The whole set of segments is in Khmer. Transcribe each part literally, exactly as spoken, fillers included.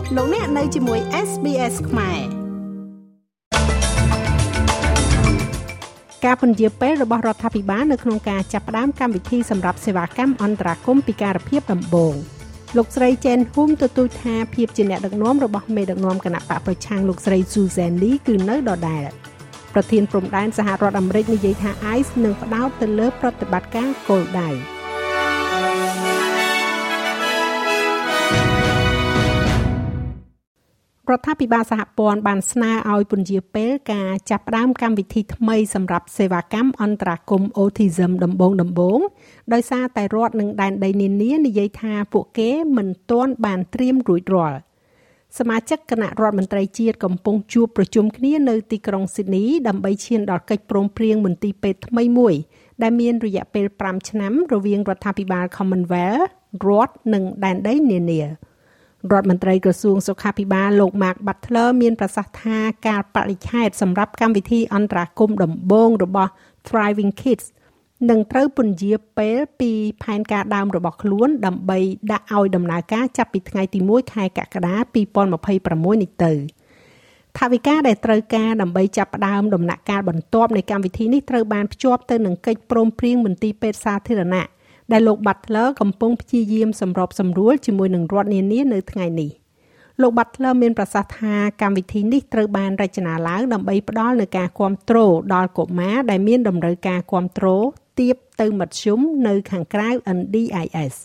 លោកអ្នកនៅជាមួយ เอส บี เอส ខ្មែរការពន្យាពេលរបស់រដ្ឋាភិបាលនៅក្នុងការចាប់ផ្ដើមកម្មវិធីសម្រាប់សេវាកម្មអន្តរាគមន៍ពិការភាពដំបូងលោកស្រី Jen Hum ទទូចថាភាពជាអ្នកដឹកនាំរបស់មេដឹកនាំគណៈបកប្រឆាំងលោកស្រី Susan Lee គឺនៅដដែលប្រធានព្រំដែនសហរដ្ឋអាមេរិកនិយាយថា ไอ ซี នឹងផ្ដោតទៅលើប្រតិបត្តិការគោលដៅរដ្ឋាភិបាលសហព័ន្ធបានស្នើឲ្យពន្យាពេលការចាប់ផ្ដើមកម្មវិធីថ្មីសម្រាប់សេវាកម្មអន្តរាគមន៍ Autism ដំបូងដំបូងដោយសារតែរដ្ឋនិងដែនដីនានានិយាយថាពួកគេមិនទាន់បានត្រៀមរួចរាល់សមាជិកគណៈរដ្ឋមន្ត្រីជាតិកំពុងជួបប្រជុំគ្នានៅទីក្រុង Sydney ដើម្បីឈានដល់កិច្ចព្រមព្រៀងមន្ទីរពេទ្យថ្មីមួយដែលមានរយៈពេលfiveឆ្នាំរវាងរដ្ឋាភិបាល Commonwealth រដ្ឋនិងដែនដីនានារដ្ឋមន្ត្រីក្រសួងសុខាភិបាលលោក Mark Butler មានប្រសាសន៍ថាការបរិច្ឆេទសម្រាប់កម្មវិធីអន្តរាគមន៍ដំបូងរបស់ Thriving Kids នឹងត្រូវពន្យាពេលពីផែនការដើមរបស់ខ្លួនដើម្បីដាក់ឲ្យដំណើរការចាប់ពីថ្ងៃទីoneខែកក្កដាtwenty twenty-sixនេះទៅថវិកាដែលត្រូវការដើម្បីចាប់ផ្ដើមដំណាក់កាលបន្ទាប់នៃកម្មវិធីនេះត្រូវបានភ្ជាប់ទៅនឹងកិច្ចព្រមព្រៀងមន្ទីរពេទ្យសាធារណៈដែលលោក Butler កំពុងព្យាយាមសម្របសម្រួលជាមួយនឹងរដ្ឋនានានៅថ្ងៃនេះលោក Butler មានប្រសាសន៍ថាកម្មវិធីនេះត្រូវបានរចនាឡើងដើម្បីផ្ដល់នូវការគាំទ្រដល់កុមារដែលមានតម្រូវការគាំទ្រទាបទៅមធ្យមនៅខាងក្រៅ เอ็น ดี ไอ เอส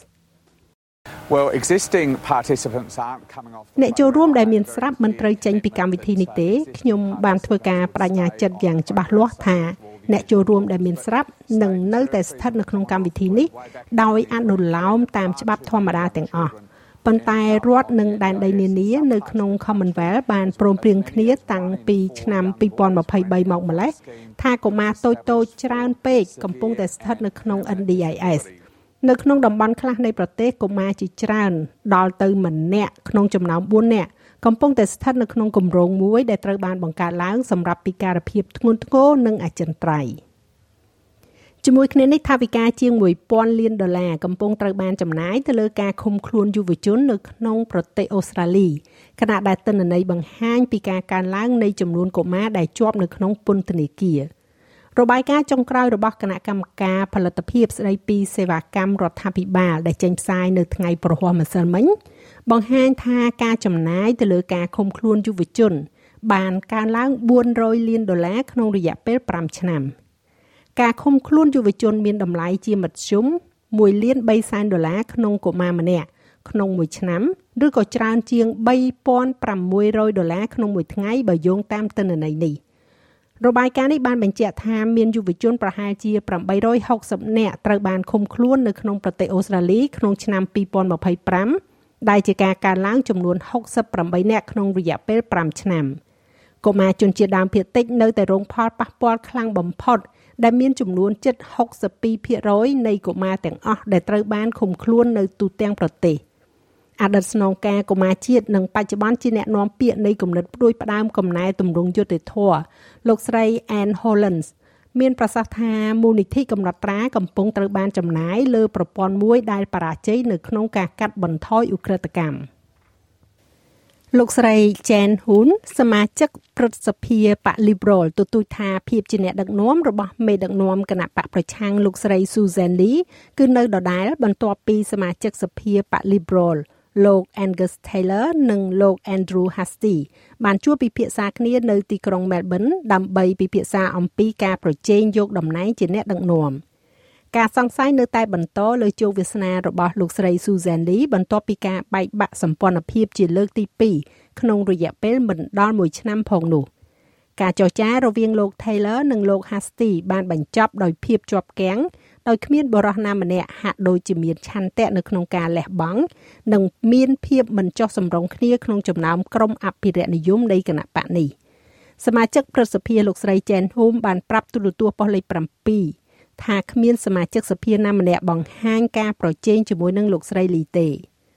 Well existing participants aren't coming off អ្នកចូលរួមដែលមានស្រាប់មិនត្រូវចេញពីកម្មវិធីនេះទេខ្ញុំបានធ្វើការបដិញ្ញាចិត្តយ៉ាងច្បាស់លាស់ថាអ្នកចូលរួមដែលមានស្រាប់នឹងនៅតែស្ថិតនៅក្នុងកម្មវិធីនេះដោយអនុលោមតាមច្បាប់ធម្មតាទាំងអស់ប៉ុន្តែរដ្ឋនិងដែនដីនានានៅក្នុង Commonwealth បានព្រមព្រៀងគ្នាតាំងពីឆ្នាំtwenty twenty-threeមកម្លេះថាកុមារតូចៗច្រើនពេកកំពុងតែស្ថិតនៅក្នុង เอ็น ดี ไอ เอส នៅក្នុងតំបន់ខ្លះនៃប្រទេសកុមារជាច្រើនដល់ទៅម្នាក់ក្នុងចំណោមfourនាក់កំពុងតែស្ថិតនៅក្នុងគម្រោងមួយដែលត្រូវបានបង្កើតឡើងសម្រាប់ពិការភាពធ្ងន់ធ្ងរនិងអចិន្ត្រៃយ៍ជាមួយគ្នានេះថវិកាជាងone thousandលានដុល្លារកំពុងត្រូវបានចំណាយទៅលើការឃុំខ្លួនយុវជននៅក្នុងប្រទេសអូស្ត្រាលីខណៈដែលទិន្នន័យបង្ហាញពីការកើនឡើងនៃចំនួនកុមារដែលជាប់នៅក្នុងពន្ធនាគាររបាយការណ៍ចុងក្រោយរបស់គណៈកម្មការផលិតភាពស្តីពីសេវាកម្មរដ្ឋាភិបាលដែលចេញផ្សាយនៅថ្ងៃព្រហស្បតិ៍ម្សិលមិញបង្ហាញថាការចំណាយទៅលើការឃុំខ្លួនយុវជនបានកើនឡើងfour hundredលានដុល្លារក្នុងរយៈពេលfiveឆ្នាំការឃុំខ្លួនយុវជនមានតម្លៃជាមធ្យមoneលានthreeសែនដុល្លារក្នុងកុមារម្នាក់ក្នុងមួយឆ្នាំឬក៏ច្រើនជាងthree thousand six hundredដុល្លារក្នុងមួយថ្ងៃបើយោងតាមទិន្នន័យនេះរបាយការណ៍នេះបានបញ្ជាក់ថាមានយុវជនប្រហែលជាeight hundred sixtyនាក់ត្រូវបានឃុំខ្លួននៅក្នុងប្រទេសអូស្ត្រាលីក្នុងឆ្នាំtwenty twenty-fiveដែលជាការកើនឡើងចំនួនsixty-eightនាក់ក្នុងរយៈពេលfiveឆ្នាំកុមារជនជាតិដើមភាគតិចនៅតែរងផលប៉ះពាល់ខ្លាំងបំផុតដែលមានចំនួនជិតsixty-two percentនៃកុមារទាំងអស់ដែលត្រូវបានឃុំខ្លួននៅទូទាំងប្រទេសអតីតស្នងការកុមារជាតិនិងបច្ចុប្បន្នជាអ្នកនាំពាក្យនៃគំនិតផ្ដួចផ្ដើមកំណែទម្រង់យុត្តិធម៌លោកស្រី Anne Hollands មានប្រសាសន៍ថាមូលនិធិកំណត់ត្រាកំពុងត្រូវបានចំណាយលើប្រព័ន្ធមួយដែលបរាជ័យនៅក្នុងការកាត់បន្ថយឧក្រិដ្ឋកម្មលោកស្រី Jen Hum សមាជិកព្រឹទ្ធសភាបក Liberal ទទូចថាភាពជាអ្នកដឹកនាំរបស់មេដឹកនាំគណៈបកប្រឆាំងលោកស្រី Susan Lee គឺនៅដដែលបន្ទាប់ពីសមាជិកសភាបក Liberal លោក Angus Taylor និងលោក Andrew Hastie បានជួបពិភាក្សាគ្នានៅទីក្រុង Melbourne ដើម្បីពិភាក្សាអំពីការប្រជែងយកតំណែងជាអ្នកដឹកនាំការសង្ស័យនៅតែបន្តលើជោគវាសនារបស់លោកស្រី Susan Lee បន្ទាប់ពីការបែកបាក់សម្ព័ន្ធភាពជាលើកទីtwoក្នុងរយៈពេលមិនដល់មួយឆ្នាំផងនោះការចរចារវាងលោក Taylor និងលោក Hastie បានបញ្ចប់ដោយភាពជាប់គាំងដោយគ្មានបរិសុទ្ធណាម្នាក់ហាក់ដូចជាមានឆន្ទៈនៅក្នុងការលះបង់និងមានភាពមិនចុះសម្រុងគ្នាក្នុងចំណោមក្រុមអភិរក្សនិយមនៃគណៈបកនេះសមាជិកព្រឹទ្ធសភាលោកស្រី Jen Hum បានប្រាប់ទូរទស្សន៍ប៉ុស្តិ៍លេខsevenថាគ្មានសមាជិកសភាណាម្នាក់បង្ហាញការប្រជែងជាមួយនឹងលោកស្រី Lee ទេ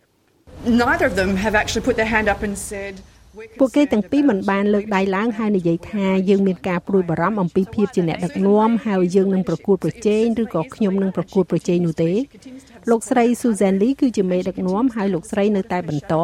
Neither of them have actually put their hand up and said ពួកគេទាំងពីរមិនបានលើកដៃឡើងហើយនិយាយថាយើងមានការព្រួយបារម្ភអំពីភាពជាអ្នកដឹកនាំហើយយើងនឹងប្រកួតប្រជែងឬក៏ខ្ញុំនឹងប្រកួតប្រជែងនោះទេលោកស្រី Susan Lee គឺជាមេដឹកនាំហើយលោកស្រីនៅតែបន្ត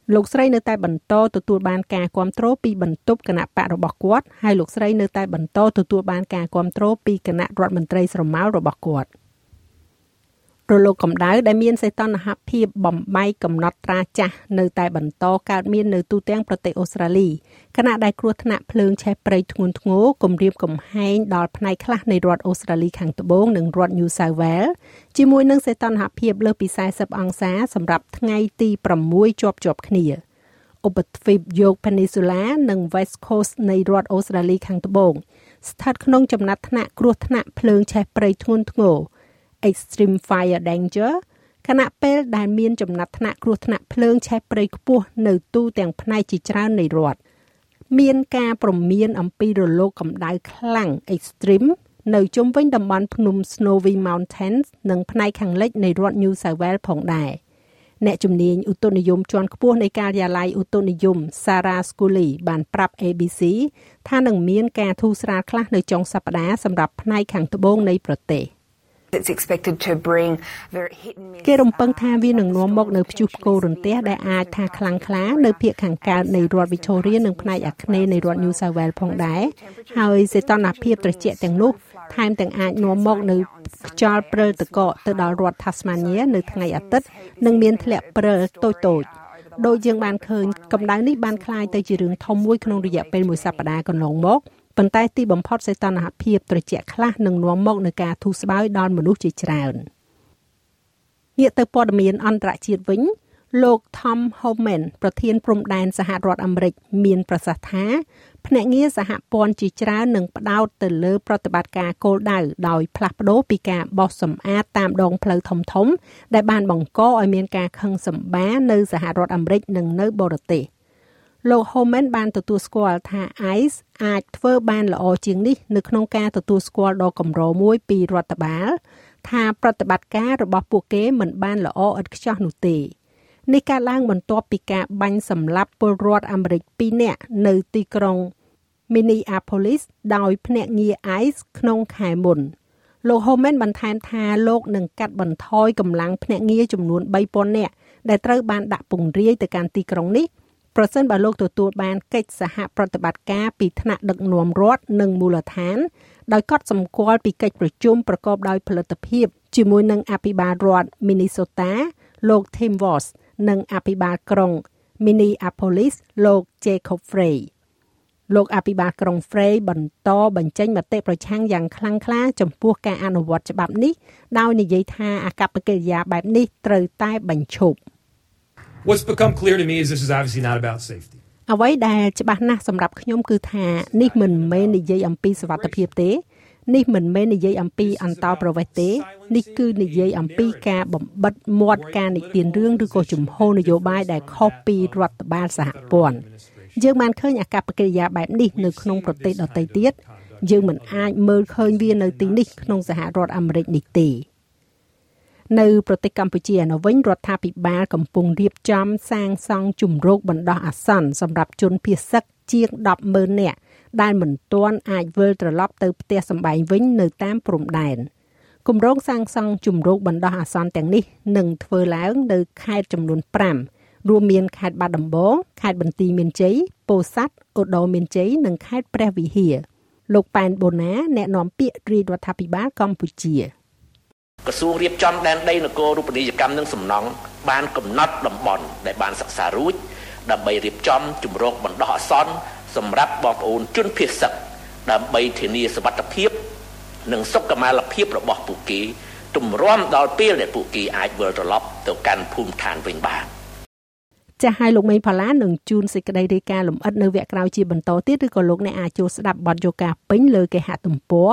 លោកស្រីនៅតែបន្តទទួលបានការគាំទ្រពីបន្ទប់គណៈបករបស់គាត់ហើយលោកស្រីនៅតែបន្តទទួលបានការគាំទ្រពីគណៈរដ្ឋមន្ត្រីស្រមោលរបស់គាត់រលកកម្ដៅដែលមានសីតុណ្ហភាពបំបែកកំណត់ត្រាចាស់នៅតែបន្តកើតមាននៅទូទាំងប្រទេសអូស្ត្រាលីខណៈដែលគ្រោះថ្នាក់ភ្លើងឆេះព្រៃធ្ងន់ធ្ងរគំរាមកំហែងដល់ផ្នែកខ្លះនៃរដ្ឋអូស្ត្រាលីខាងត្បូងនិងរដ្ឋ New South Wales ជាមួយនឹងសីតុណ្ហភាពលើសពីสี่สิบអង្សាសម្រាប់ថ្ងៃទីប្រាំមួយជាប់ជាប់គ្នាឧបទ្វីបយក Peninsula និង West Coast នៃរដ្ឋអូស្ត្រាលីខាងត្បូងស្ថិតក្នុងចំណាត់ថ្នាក់គ្រោះថ្នាក់ភ្លើងឆេះព្រៃធ្ងន់ធ្ងរExtreme Fire Danger ខណៈពេលដែលមានចំណាត់ថ្នាក់គ្រោះថ្នាក់ភ្លើងឆេះព្រៃខ្ពស់នៅទូទាំងផ្នែកជាច្រើននៃរដ្ឋមានការព្រមានអំពីរលកកម្ដៅខ្លាំង Extreme នៅជុំវិញតំបន់ភ្នំ Snowy Mountains និងផ្នែកខាងលិចនៃរដ្ឋ New South Wales ផងដែរអ្នកជំនាញឧតុនិយមជាន់ខ្ពស់នៃការិយាល័យឧតុនិយម Sarah Scully បានប្រាប់ A B C ថានឹងមានការធូរស្រាលខ្លះនៅចុងសប្តាហ៍សម្រាប់ផ្នែកខាងត្បូងនៃប្រទេស It's expected to bring very hit and miss គេរំពឹងថាវានឹងនាំមកនៅព្យុះផ្គររន្ទះដែលអាចថាខ្លាំងក្លានៅភាគខាងកើតនៃរដ្ឋ Victoria និងផ្នែកអាគ្នេយ៍នៃរដ្ឋ New South Wales ផងដែរហើយសីតុណ្ហភាពត្រជាក់ទាំងនោះថែមទាំងអាចនាំមកនៅខ្យល់ព្រិលទឹកកកទៅដល់រដ្ឋ Tasmania នៅថ្ងៃអាទិត្យនិងមានធ្លាក់ព្រិលតូចៗដោយយើងបានឃើញកម្ដៅនេះបានคล้ายទៅជារឿងធំមួយក្នុងរយៈពេលមួយសប្តាហ៍កន្លងមកប៉ុន្តែទីបំផុតសីតុណ្ហភាពត្រជាក់ខ្លះនឹងនាំមកនូវការធូរស្បើយដល់មនុស្សជាច្រើនងាកទៅព័ត៌មានអន្តរជាតិវិញលោក Tom Homan ប្រធានព្រំដែនសហរដ្ឋអាមេរិកមានប្រសាសន៍ថាភ្នាក់ងារសហព័ន្ធជាច្រើននឹងផ្ដោតទៅលើប្រតិបត្តិការគោលដៅដោយផ្លាស់ប្ដូរពីការបោសសម្អាតតាមដងផ្លូវធំៗដែលបានបង្កឲ្យមានការខឹងសម្បារនៅសហរដ្ឋអាមេរិកនិងនៅបរទេសលោក Homan បានទទួលស្គាល់ថា ICE អាចធ្វើបានល្អជាងនេះនៅក្នុងការទទួលស្គាល់ដ៏កម្រមួយពីរដ្ឋបាលថាប្រតិបត្តិការរបស់ពួកគេមិនបានល្អឥតខ្ចោះនោះទេនេះកើតឡើងបន្ទាប់ពីការបាញ់សម្លាប់ពលរដ្ឋអាមេរិកពីរនាក់នៅទីក្រុង Minneapolis ដោយភ្នាក់ងារ ICE ក្នុងខែមុនលោក Homan បន្ថែមថាលោកនឹងកាត់បន្ថយកម្លាំងភ្នាក់ងារចំនួនបីពាន់នាក់ដែលត្រូវបានដាក់ពង្រាយទៅកាន់ទីក្រុងនេះប្រសិនបើលោកទទួលបានកិច្ចសហប្រតិបត្តិការពីថ្នាក់ដឹកនាំរដ្ឋនិងមូលដ្ឋានដោយកត់សម្គាល់ពីកិច្ចប្រជុំប្រកបដោយផលិតភាពជាមួយនឹងអភិបាលរដ្ឋ Minnesota លោក Tim Walz និងអភិបាលក្រុង Minneapolis លោក Jacob Frey លោកអភិបាលក្រុង Frey បន្តបញ្ចេញមតិប្រឆាំងយ៉ាងខ្លាំងក្លាចំពោះការអនុវត្តច្បាប់នេះដោយនិយាយថាអាកប្បកិរិយាបែបនេះត្រូវតែបញ្ឈប់ What's become clear to me is this is obviously not about safety. អ្វីដែលច្បាស់ណាស់សម្រាប់ខ្ញុំគឺថានេះមិនមែននិយាយអំពីសុវត្ថិភាពទេនេះមិនមែននិយាយអំពីអន្តរប្រវេសន៍ទេនេះគឺនិយាយអំពីការបំបិទមាត់ការនិទានរឿងឬក៏ជំហរនយោបាយដែលខុសពីរដ្ឋបាលសហព័ន្ធយើងបានឃើញអាកប្បកិរិយាបែបនេះនៅក្នុងប្រទេសដទៃទៀតយើងមិនអាចមើលឃើញវានៅទីនេះក្នុងសហរដ្ឋអាមេរិកនេះទេនៅប្រទេសកម្ពុជានៅវិញរដ្ឋាភិបាលកំពុងរៀបចំសាងសង់ជំរកបណ្ដោះអាសន្នសម្រាប់ជនភៀសសឹកជាងដប់ម៉ឺននាក់ដែលមិនទាន់អាចវិលត្រឡប់ទៅផ្ទះសម្បែងវិញនៅតាមព្រំដែនគម្រោងសាងសង់ជំរកបណ្ដោះអាសន្នទាំងនេះនឹងធ្វើឡើងនៅខេត្តចំនួនប្រាំរួមមានខេត្តបាត់ដំបងខេត្តបន្ទាយមានជ័យពោធិ៍សាត់ឧត្តរមានជ័យនិងខេត្តព្រះវិហារលោកប៉ែនបូណាអ្នកនាំពាក្យរាជរដ្ឋាភិបាលកម្ពុជាក្រសួងរៀបចំដែនដីនគររូបនីយកម្មនិងសំណង់បានកំណត់តំបន់ដែលបានសិក្សារួចដើម្បីរៀបចំជំរកបណ្ដោះអាសន្នសម្រាប់បងប្អូនជនភៀសសឹកដើម្បីធានាសុវត្ថិភាពនិងសុខុមាលភាពរបស់ពួកគេទម្រាំដល់ពេលដែលពួកគេអាចវិលត្រឡប់ទៅកាន់ភូមិឋានវិញបានចាស់ឲ្យលោកមេងផាឡានឹងជូនសេចក្តីរាយការណ៍លម្អិតនៅវគ្គក្រោយជាបន្តទៀតឬក៏លោកអ្នកអាចចូលស្ដាប់បទយូកាពេញលើគេហទំព័រ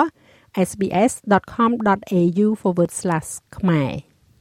sbs.com.au forward slash ខ្មែរ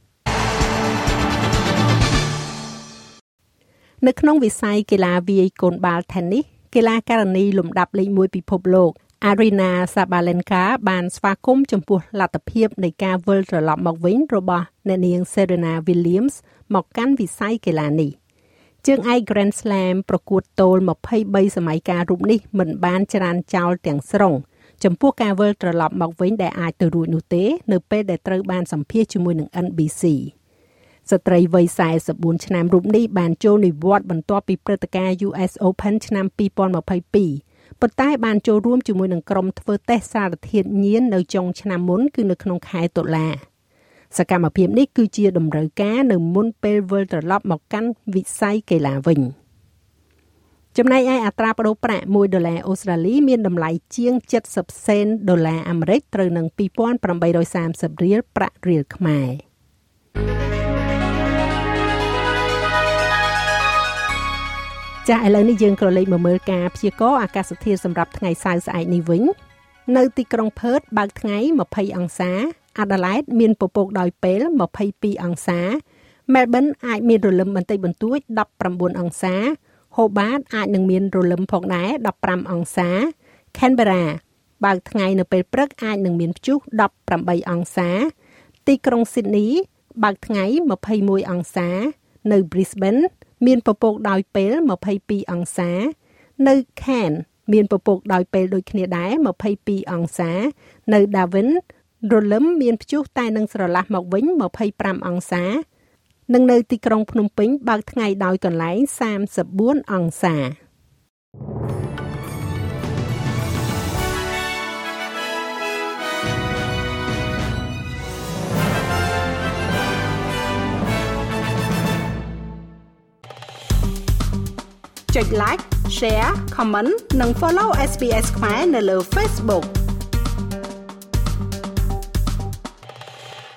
នៅក្នុងវិស័យកីឡាវាយកូនបាល់ Tennis កីឡាការិនីលំដាប់លេខមួយពិភពលោក Aryna Sabalenka បានស្វាគមន៍ចំពោះលទ្ធភាពនៃការវិលត្រឡប់មកវិញរបស់អ្នកនាង Serena Williams មកកាន់វិស័យកីឡានេះជើងឯក Grand Slam ប្រកួតទោលยี่สิบสามសម័យកាលរូបនេះមិនបានច្រានចោលទាំងស្រុងចំពោះការវិលត្រឡប់មកវិញដែលអាចទៅរួចនោះទេនៅពេលដែលត្រូវបានសម្ភាសន៍ជាមួយនឹង N B C ស្ត្រីវ័យfour forty fourឆ្នាំរូបនេះបានចូលនិវត្តន៍បន្ទាប់ពីព្រឹត្តិការណ៍ U S Open ឆ្នាំtwenty twenty-two ប៉ុន្តែបានចូលរួមជាមួយនឹងក្រុមធ្វើតេស្តសារធាតុញៀននៅចុងឆ្នាំមុនគឺនៅក្នុងខែតុលាសកម្មភាពនេះគឺជាតម្រូវការនៅមុនពេលវិលត្រឡប់មកកាន់វិស័យកីឡាវិញចំណែកឯអត្រាប្តូរប្រាក់oneដុល្លារអូស្ត្រាលីមានតម្លៃជាងseventyសេនដុល្លារអាមេរិកត្រូវនឹងtwo thousand eight hundred thirtyរៀលប្រាក់រៀលខ្មែរចា៎ឥឡូវនេះយើងក៏លេខមកមើលការព្យាករណ៍អាកាសធាតុសម្រាប់ថ្ងៃសៅរ៍ស្អែកនេះវិញនៅទីក្រុងផឺតបើកថ្ងៃtwentyអង្សាអាដាលេដមានពពកដោយពេលtwenty-twoអង្សាមែលប៊នអាចមានរលឹមបន្តិចបន្តួចnineteenអង្សាហូបាតអាចនឹងមានរលឹមផងដែរfifteenអង្សាខេនបេរ៉ាបើកថ្ងៃនៅពេលព្រឹកអាចនឹងមានព្យុះeighteenអង្សាទីក្រុងស៊ីដនីបើកថ្ងៃtwenty-oneអង្សានៅ Brisbane មានពពកដោយពេលtwenty-twoអង្សានៅ Cairns មានពពកដោយពេលដូចគ្នាដែរtwenty-twoអង្សានៅ Darwin រលឹមមានព្យុះតែនឹងស្រឡះមកវិញtwenty-fiveអង្សានិងនៅទីក្រុងភ្នំពេញបើកថ្ងៃដោយកន្លែងthirty-fourអង្សាចុច like share comment និង follow S B S ខ្មែរនៅលើ Facebook